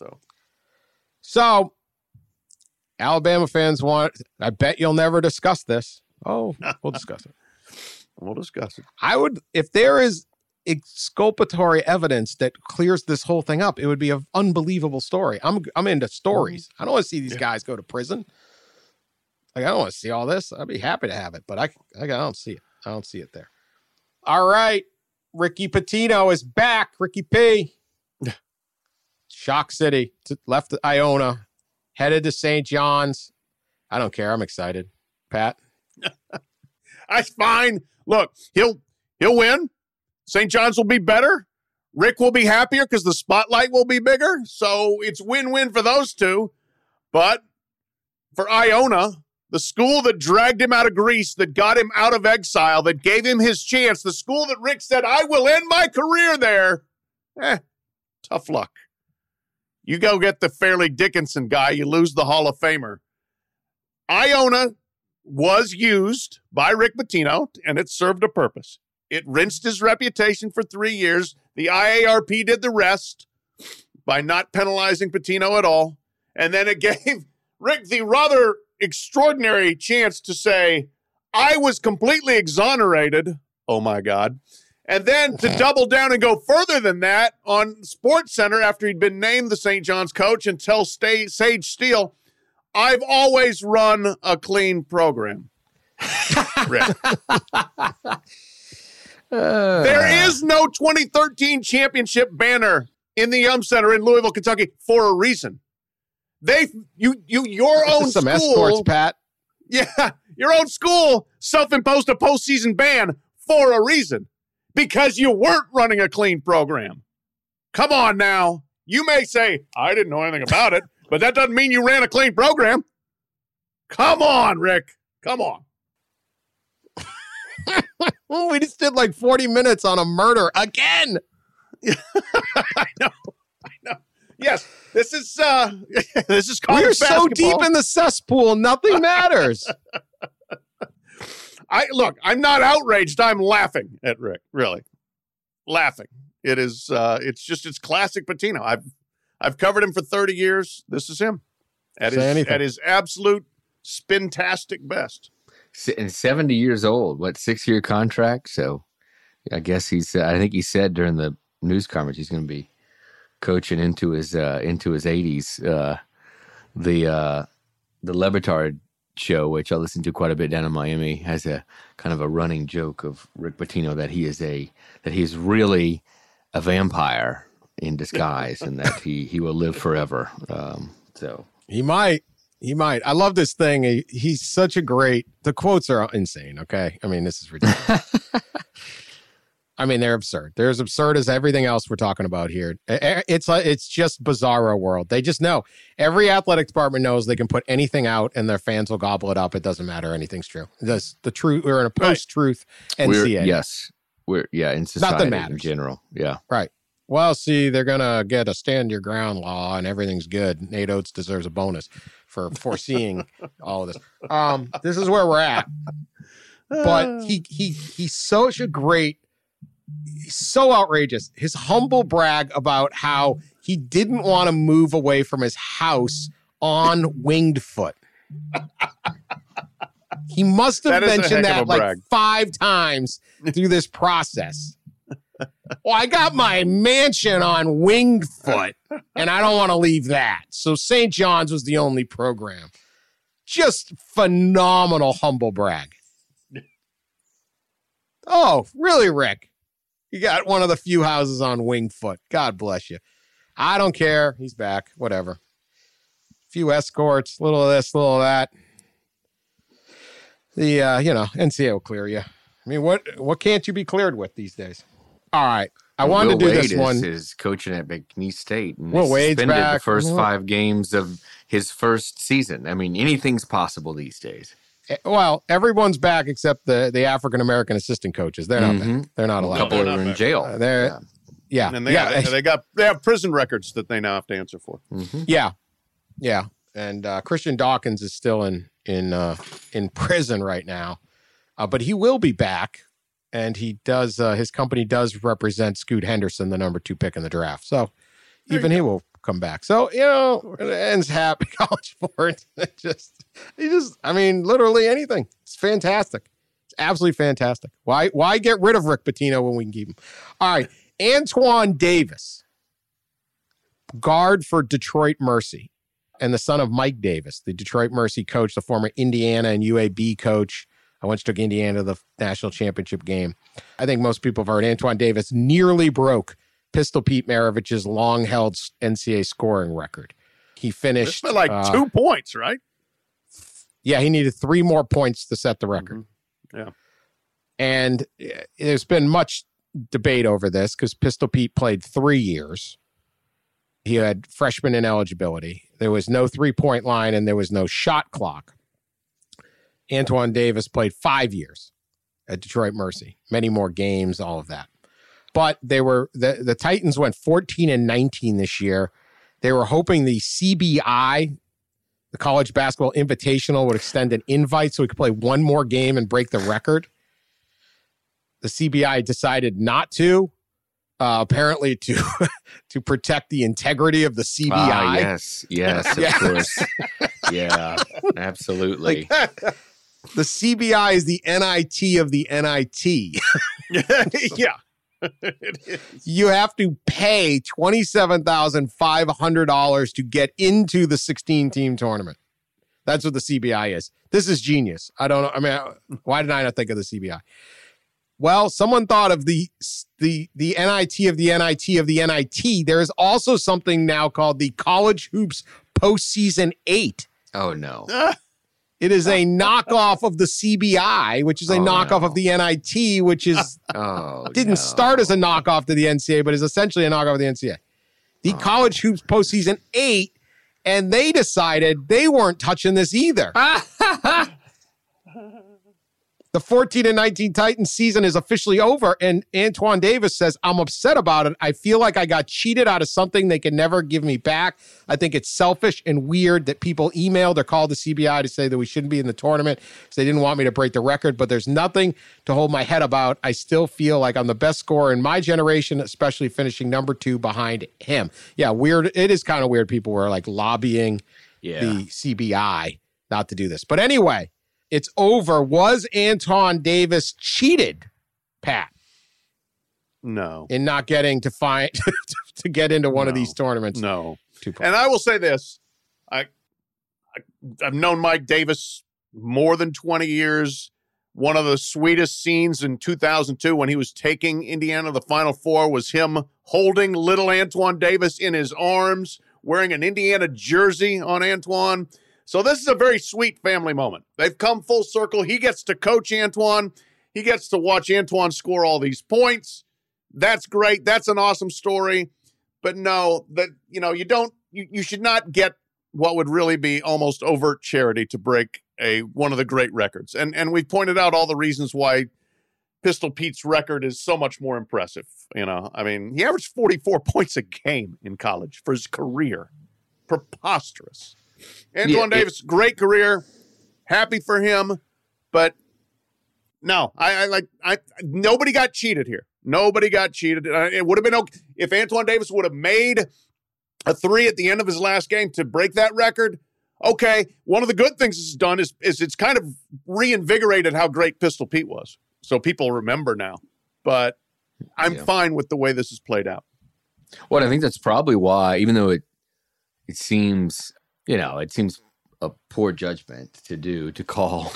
So Alabama fans I bet you'll never discuss this. Oh, we'll discuss it. We'll discuss it. If there is exculpatory evidence that clears this whole thing up, it would be an unbelievable story. I'm into stories. I don't want to see these guys go to prison. Like, I don't want to see all this. I'd be happy to have it, but I don't see it. I don't see it there. All right. Ricky Pitino is back. Ricky P. Shock City. Left Iona. Headed to St. John's. I don't care. I'm excited. Pat? That's fine. Look, He'll win. St. John's will be better. Rick will be happier because the spotlight will be bigger. So it's win-win for those two. But for Iona, the school that dragged him out of Greece, that got him out of exile, that gave him his chance, the school that Rick said, I will end my career there, tough luck. You go get the Fairleigh Dickinson guy, you lose the Hall of Famer. Iona was used by Rick Pitino, and it served a purpose. It rinsed his reputation for 3 years. The IARP did the rest by not penalizing Pitino at all. And then it gave Rick the rather extraordinary chance to say, I was completely exonerated. Oh, my God. And then to double down and go further than that on SportsCenter after he'd been named the St. John's coach and tell Sage Steele, I've always run a clean program. Rick. There is no 2013 championship banner in the Yum Center in Louisville, Kentucky for a reason. Your own some school, escorts, Pat. Yeah, your own school self-imposed a postseason ban for a reason because you weren't running a clean program. Come on now. You may say, I didn't know anything about it, but that doesn't mean you ran a clean program. Come on, Rick. Come on. We just did like 40 minutes on a murder again. I know. Yes, this is college We're basketball. so deep in the cesspool, nothing matters. I'm not outraged. I'm laughing at Rick. Really, laughing. It is. It's classic Pitino. I've covered him for 30 years. This is him at his absolute spintastic best. And 70 years old. What, 6-year contract? So I guess I think he said during the news conference he's going to be coaching into his 80s. The Le Batard show, which I listen to quite a bit down in Miami, has a kind of a running joke of Rick Pitino that he is really a vampire in disguise and that he will live forever. So he might. I love this thing. He's such a great. The quotes are insane. Okay, I mean this is ridiculous. I mean, they're absurd. They're as absurd as everything else we're talking about here. It's just bizarro world. They just know. Every athletic department knows they can put anything out and their fans will gobble it up. It doesn't matter. Anything's true. That's the truth. We're in a post-truth NCAA. We're in society Nothing matters. in general. Yeah. Right. Well, see, they're going to get a stand your ground law and everything's good. Nate Oates deserves a bonus for foreseeing all of this. This is where we're at. But he's such a great. He's so outrageous. His humble brag about how he didn't want to move away from his house on winged foot. He must have mentioned that like 5 times through this process. Well, I got my mansion on winged foot, and I don't want to leave that. So St. John's was the only program. Just phenomenal humble brag. Oh, really, Rick? You got one of the few houses on winged foot. God bless you. I don't care. He's back. Whatever. Few escorts, little of this, little of that. The NCAA will clear you. I mean, what can't you be cleared with these days? All right. I wanted to do this one. Is coaching at McNeese State. And Will Wade's suspended back. the first 5 games of his first season. I mean, anything's possible these days. Well, everyone's back except the African-American assistant coaches. They're not back. They're not allowed. A couple are in jail. And they have prison records that they now have to answer for. Mm-hmm. Yeah. And Christian Dawkins is still in prison right now, but he will be back. And he does. His company does represent Scoot Henderson, the number 2 pick in the draft. So even he will come back. So it ends happy college sports. I mean, literally anything. It's fantastic. It's absolutely fantastic. Why get rid of Rick Pitino when we can keep him? All right, Antoine Davis, guard for Detroit Mercy, and the son of Mike Davis, the Detroit Mercy coach, the former Indiana and UAB coach. I once took Indiana to the national championship game. I think most people have heard Antoine Davis nearly broke Pistol Pete Maravich's long-held NCAA scoring record. He finished... It's like 2 points, right? Yeah, he needed 3 more points to set the record. Mm-hmm. Yeah. And there's been much debate over this because Pistol Pete played 3 years. He had freshman ineligibility. There was no three-point line, and there was no shot clock. Antoine Davis played 5 years at Detroit Mercy, many more games, all of that. But they were the Titans went 14-19 this year. They were hoping the CBI, the College Basketball Invitational, would extend an invite so we could play one more game and break the record. The CBI decided not to, apparently to protect the integrity of the CBI. Yes, of course. Yeah, absolutely. The CBI is the NIT of the NIT. Yeah. It is. You have to pay $27,500 to get into the 16-team tournament. That's what the CBI is. This is genius. I don't know. I mean, why did I not think of the CBI? Well, someone thought of the NIT of the NIT of the NIT. There is also something now called the College Hoops Postseason 8. Oh, no. It is a knockoff of the CBI, which is a knockoff of the NIT, which is didn't start as a knockoff to the NCAA, but is essentially a knockoff of the NCAA. The College Hoops Postseason 8, and they decided they weren't touching this either. The 14-19 Titans season is officially over, and Antoine Davis says, I'm upset about it. I feel like I got cheated out of something they can never give me back. I think it's selfish and weird that people emailed or called the CBI to say that we shouldn't be in the tournament because they didn't want me to break the record, but there's nothing to hold my head about. I still feel like I'm the best scorer in my generation, especially finishing number 2 behind him. Yeah, weird. It is kind of weird. People were like lobbying the CBI not to do this. But anyway, it's over. Was Antoine Davis cheated, Pat? No. In not getting to find to get into one of these tournaments? No. And I will say this. I've known Mike Davis more than 20 years. One of the sweetest scenes in 2002 when he was taking Indiana to the Final Four was him holding little Antoine Davis in his arms, wearing an Indiana jersey on Antoine. So this is a very sweet family moment. They've come full circle. He gets to coach Antoine. He gets to watch Antoine score all these points. That's great. That's an awesome story. But no, that you should not get what would really be almost overt charity to break one of the great records. And we've pointed out all the reasons why Pistol Pete's record is so much more impressive. I mean, he averaged 44 points a game in college for his career. Preposterous. Antoine Davis, great career. Happy for him. But no, nobody got cheated here. Nobody got cheated. It would have been okay if Antoine Davis would have made a 3 at the end of his last game to break that record. Okay, one of the good things it's done is it's kind of reinvigorated how great Pistol Pete was. So people remember now. But I'm fine with the way this has played out. Well, I think that's probably why, even though it seems... it seems a poor judgment to call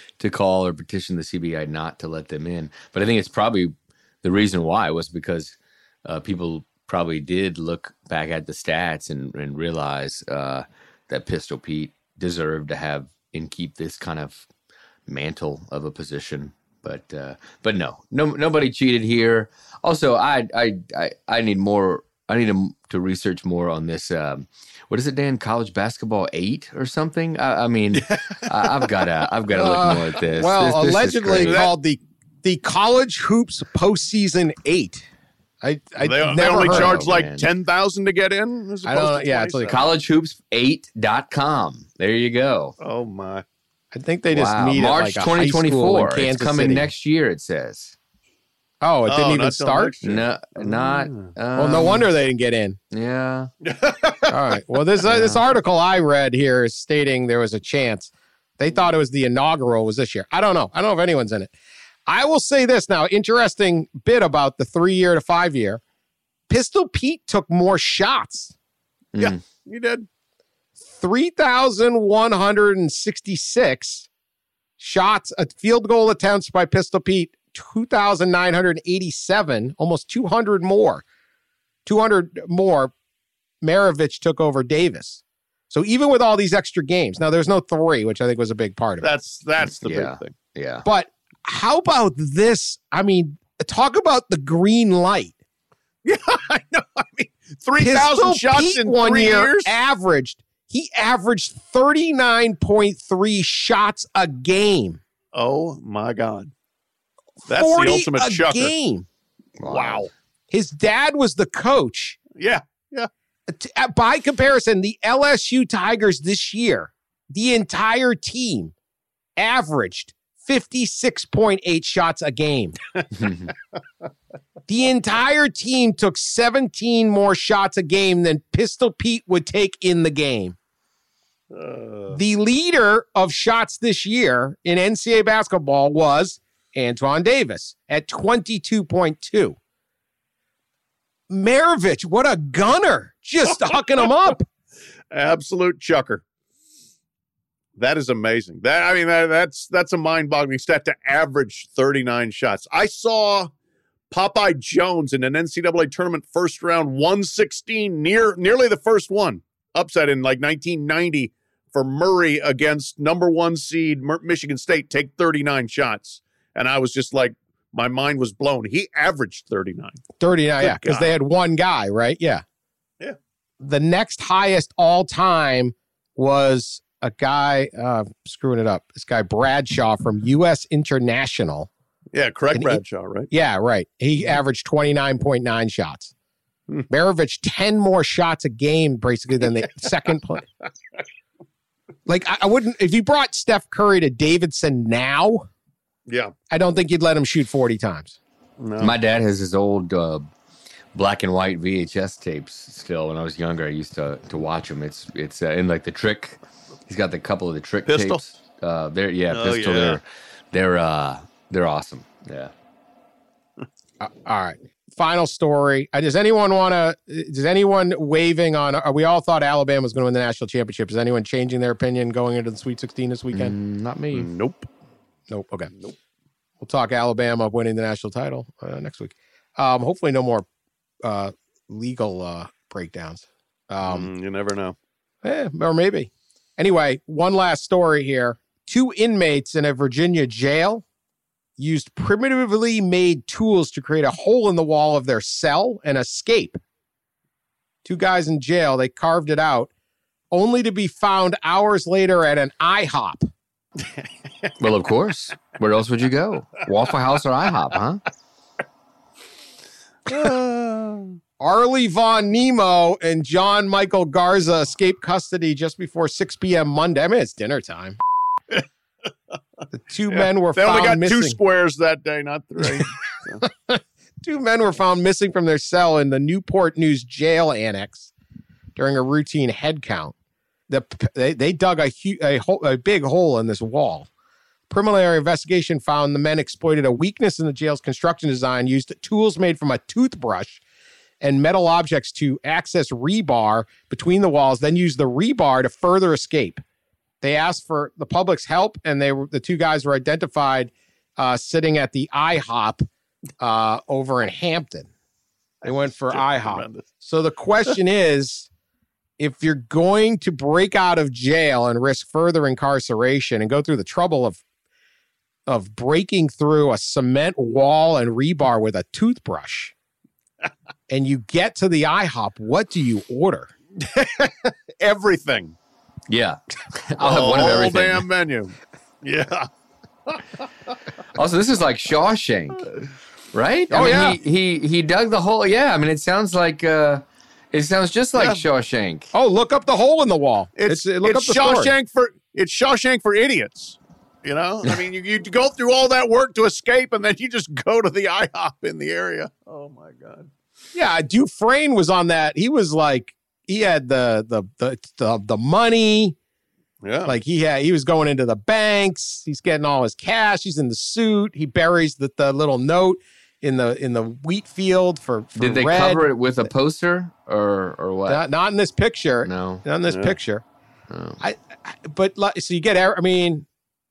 or petition the CBI not to let them in. But I think it's probably the reason why was because people probably did look back at the stats and realize that Pistol Pete deserved to have and keep this kind of mantle of a position. But no, nobody cheated here. Also, I need more. I need to research more on this. What is it, Dan? College Basketball 8 or something? I mean, I've got to look more at this. Well, this allegedly called the College Hoops Postseason 8. They only charge like $10,000 to get in. I don't know. Yeah, it's like collegehoops8.com. There you go. Oh my! I think they just need March like 2024. It's coming City. Next year. It says. Oh, it didn't even start? No, not. Well, no wonder they didn't get in. Yeah. All right. Well, this article I read here is stating there was a chance. They thought it was the inaugural was this year. I don't know. I don't know if anyone's in it. I will say this now. Interesting bit about the 3-year to 5-year. Pistol Pete took more shots. Yeah, he did. 3,166 shots, field goal attempts by Pistol Pete. 2,987, almost 200 more. 200 more. Maravich took over Davis. So even with all these extra games, now there's no 3, which I think was a big part of it. That's the big thing. Yeah. But how about this? I mean, talk about the green light. Yeah, I know. I mean, 3,000 shots Pete in 3 years. He averaged 39.3 shots a game. Oh, my God. That's the ultimate chucker. Game. Wow. His dad was the coach. Yeah. By comparison, the LSU Tigers this year, the entire team averaged 56.8 shots a game. The entire team took 17 more shots a game than Pistol Pete would take in the game. The leader of shots this year in NCAA basketball was Antoine Davis at 22.2. Maravich, what a gunner. Just hucking them up. Absolute chucker. That is amazing. That's a mind-boggling stat to average 39 shots. I saw Popeye Jones in an NCAA tournament first round 116, nearly the first one, upset in like 1990 for Murray against number 1 seed Michigan State, take 39 shots. And I was just like, my mind was blown. He averaged 39. 39, yeah, because they had one guy, right? Yeah. Yeah. The next highest all time was a guy, screwing it up, this guy Bradshaw from U.S. International. Yeah, Craig Bradshaw, right? Yeah, right. He averaged 29.9 shots. Maravich, 10 more shots a game, basically, than the second play. Like, I wouldn't, if you brought Steph Curry to Davidson now, yeah, I don't think you'd let him shoot 40 times. No. My dad has his old black and white VHS tapes still. When I was younger, I used to watch them. It's in like the Trick. He's got the couple of the Trick Pistol? tapes. Pistol. Yeah. They're awesome. Yeah. All right. Final story. Does anyone waving on, we all thought Alabama was going to win the national championship. Is anyone changing their opinion going into the Sweet 16 this weekend? Not me. Nope. Okay. Nope. We'll talk Alabama winning the national title next week. Hopefully no more legal breakdowns. You never know. Or maybe. Anyway, one last story here. 2 inmates in a Virginia jail used primitively made tools to create a hole in the wall of their cell and escape. 2 guys in jail, they carved it out, only to be found hours later at an IHOP. Well, of course. Where else would you go? Waffle House or IHOP, huh? Arlie Von Nemo and John Michael Garza escaped custody just before 6 p.m. Monday. I mean, it's dinner time. The 2 men were found missing. They only got 2 squares that day, not 3. So. 2 men were found missing from their cell in the Newport News jail annex during a routine head count. They dug a big hole in this wall. Preliminary investigation found the men exploited a weakness in the jail's construction design, used tools made from a toothbrush and metal objects to access rebar between the walls, then used the rebar to further escape. They asked for the public's help, and the 2 guys were identified sitting at the IHOP over in Hampton. They went for IHOP. Tremendous. So the question is, if you're going to break out of jail and risk further incarceration and go through the trouble of breaking through a cement wall and rebar with a toothbrush, and you get to the IHOP, what do you order? Everything. Yeah. I'll have one of everything. The whole damn menu. Yeah. Also, this is like Shawshank, right? Yeah. He dug the hole. Yeah. I mean, it sounds like... It sounds just like Shawshank. Oh, look up the hole in the wall. It's Shawshank for idiots. You know, I mean, you go through all that work to escape, and then you just go to the IHOP in the area. Oh my God. Yeah, Dufresne was on that. He was like, he had the money. Yeah, like he was going into the banks. He's getting all his cash. He's in the suit. He buries the little note in the wheat field for Did they red. cover it with a poster or what? Not in this picture. No. Not in this picture. No. But so you get, I mean,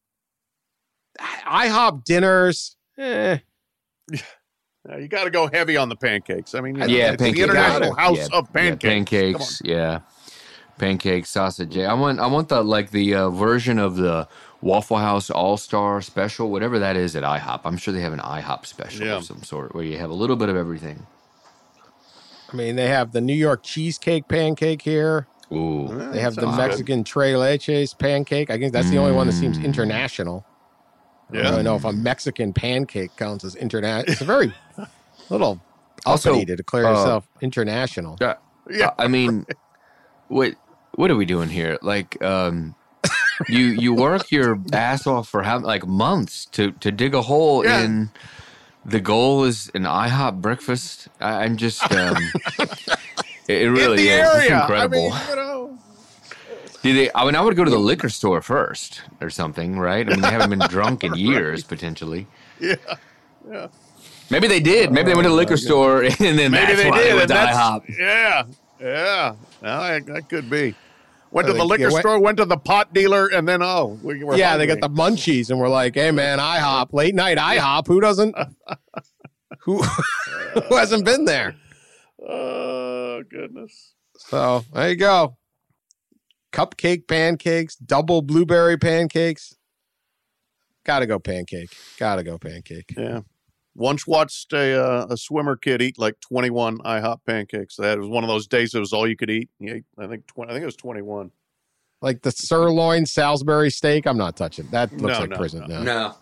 IHOP dinners. You got to go heavy on the pancakes. I mean, it's the International House of Pancakes. Pancakes, Pancakes, sausage. I want the version of the Waffle House All-Star Special, whatever that is at IHOP. I'm sure they have an IHOP special of some sort where you have a little bit of everything. I mean, they have the New York cheesecake pancake here. Ooh. They have the Mexican Tres Leches pancake. I think that's the only one that seems international. I don't really know if a Mexican pancake counts as international. It's a very little uppity to declare yourself international. I mean, what are we doing here? Like, you work your ass off for months to dig a hole in. The goal is an IHOP breakfast. I'm just, it really is. It's incredible. I mean, I would go to the liquor store first or something, right? I mean, they haven't been drunk in years, potentially. Yeah. Maybe they did. Maybe they went to the liquor store and then maybe that's they why did. they went to IHOP. Yeah. No, that could be. Went to the liquor store, went to the pot dealer, and then, we were hungry. They got the munchies, and we're like, hey, man, IHOP, late night IHOP. Who doesn't? Who hasn't been there? Oh, goodness. So there you go. Cupcake pancakes, double blueberry pancakes. Gotta go pancake. Yeah. Once watched a swimmer kid eat like 21 IHOP pancakes. That was one of those days it was all you could eat. He ate, I think it was 21. Like the sirloin Salisbury steak, I'm not touching. That looks like prison. No.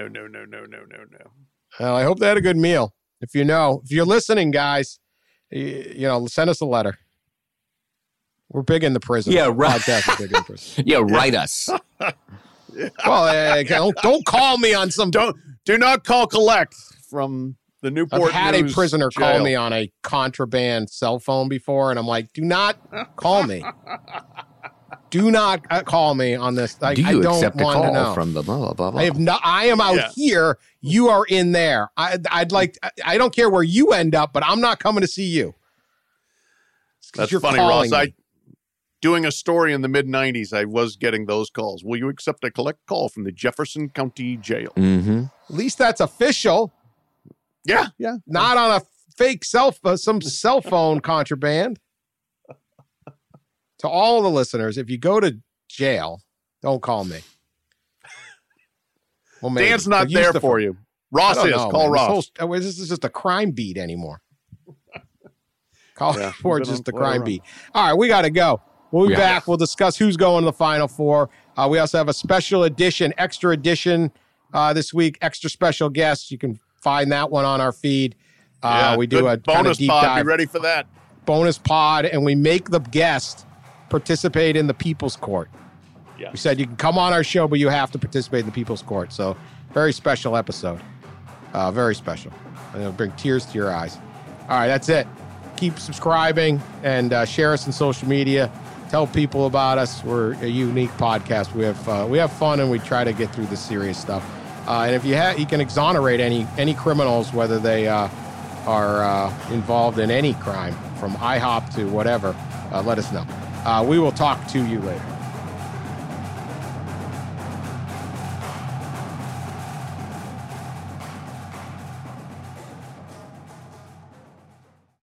Well, I hope they had a good meal. If you're listening, guys, send us a letter. We're big in the prison. Yeah, right. Podcast is big in the prison. Yeah, write us. Well, don't call me on some. Do not call collect from the Newport I've had News a prisoner jail. call me on a contraband cell phone before, and I'm like, do not call me. Do not call me on this. Do you I don't accept a want to call know. from the blah, blah, blah? I am out here. You are in there. I don't care where you end up, but I'm not coming to see you. That's funny, Ross. Doing a story in the mid-'90s, I was getting those calls. Will you accept a collect call from the Jefferson County Jail? Mm-hmm. At least that's official. Yeah. Not on a fake some cell phone contraband. To all the listeners, if you go to jail, don't call me. Well, maybe. Dan's not there for you. Ross is. Call Ross. This is just a crime beat anymore. Call for just a crime beat. All right, we got to go. We'll be back. We'll discuss who's going to the Final Four. We also have a special edition, extra edition this week, extra special guests. You can find that one on our feed. We do a bonus deep pod. dive. Be ready for that. Bonus pod, and we make the guest participate in the People's Court. Yeah. We said you can come on our show, but you have to participate in the People's Court. So very special episode. Very special. And it'll bring tears to your eyes. All right, that's it. Keep subscribing and share us on social media. Tell people about us. We're a unique podcast. We have fun, and we try to get through the serious stuff. And if you can exonerate any criminals, whether they are involved in any crime, from IHOP to whatever. Let us know. We will talk to you later.